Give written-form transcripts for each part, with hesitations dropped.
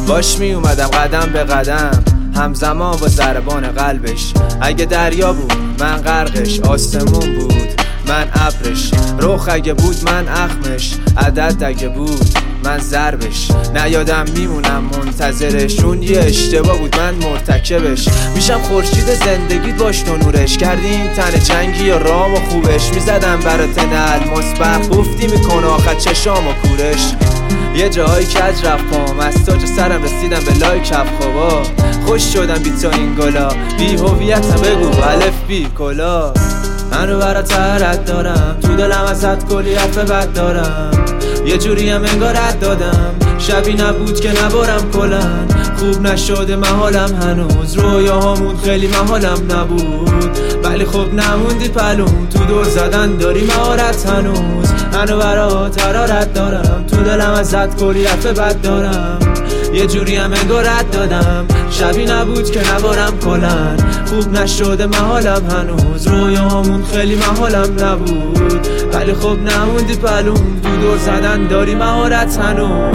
باش می اومدم قدم به قدم، همزمان با ضربان قلبش. اگه دریا بود من غرقش، آسمون بود من ابرش، رخ اگه بود من اخمش، عدد اگه بود من ضربش. نیادم میمونم منتظرش، اون یه اشتباه بود من مرتکبش. میشم خورشید زندگیت باش تو نورش، کردی این تن جنگی یا رام و خوبش. میزدم برات الماس برق، گفتی میکنه آخر چشام و کورش. یه جاهایی کج رفت پام، از تاج سرم رسیدم به لای کف خوابا. خوش شدم بی تو این گلا، بی هویتم بگو الف بی کلا. منو برات ترد دارم، تو دلم ازت کلی حرف بد دارم. یه جوری هم انگار رد دادم، شبی نبود که نبارم کلن. خوب نشده محالم هنوز، رویاهامون خیلی محالم نبود. ولی خب نموندی پلون، تو دور زدن داری مهارت هنوز. منو برات ترارت دارم، تو دلم ازت کلی حرف بد دارم. یه جوری هم انگار رد دادم، شبی نبود که نبارم کلن. خوب نشده محالم هنوز، رویاهامون خیلی محالم نبود. ولی خب نموندی پلون، تو دور زدن داری مهارت هنوز.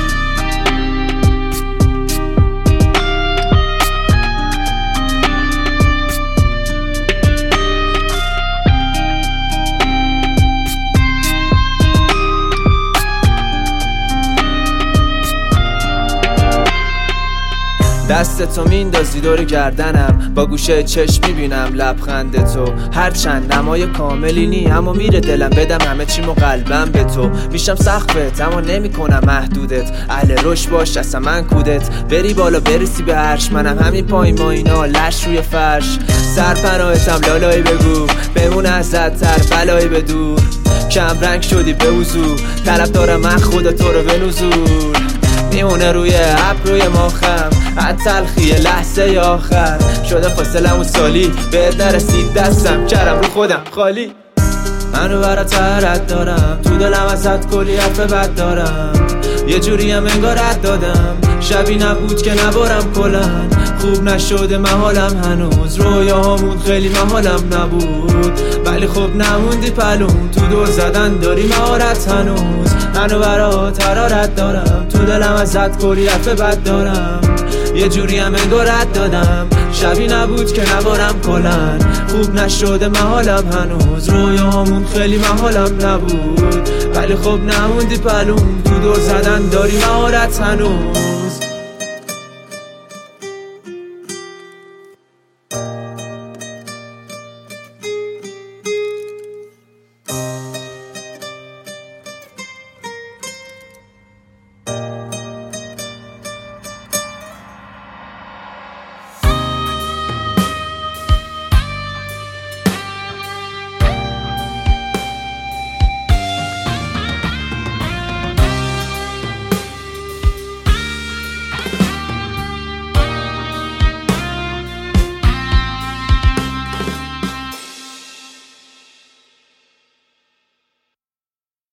دست تو میندازی دور گردنم، با گوشه چشم میبینم لبخند تو. هرچند نمای کاملی نی، اما میره دلم بدم همه چیمو قلبم به تو. میشم سقفت اما نمیکنم محدودت، اهل روش باش اصلا من کودت. بری بالا برسی به عرش، منم همین پایین ما اینا لش روی فرش. سرپناهتم لالایی بگو، بمون ازت تر بلایی بدور. کم رنگ شدی به وضوح، طلب دارم من خدا تو رو به نزول. میمونه روی ابروی ماخم تلخی لحظه آخر. شده فاصلمون سالی، بهت نرسید دستم کردم رو خودم خالی. منو برات ترد دارم، تو دلم ازت کلی حرف بد دارم. یه جوری هم انگار رد دادم، شبی نبود که نبارم کلن. خوب نشده محالم هنوز، رویاهامون خیلی محالم نبود. ولی خب نموندی پلون، تو دور زدن داری مهارت هنوز. منو برات ترارت دارم، تو دلم ازت کلی حرف بد دارم. یه جوری هم انگار رد دادم، شبی نبود که نبارم کلن. خوب نشده محالم هنوز، رویاهامون خیلی محالم نبود. ولی خب نموندی پلون، تو دور زدن داری مهارت هنوز.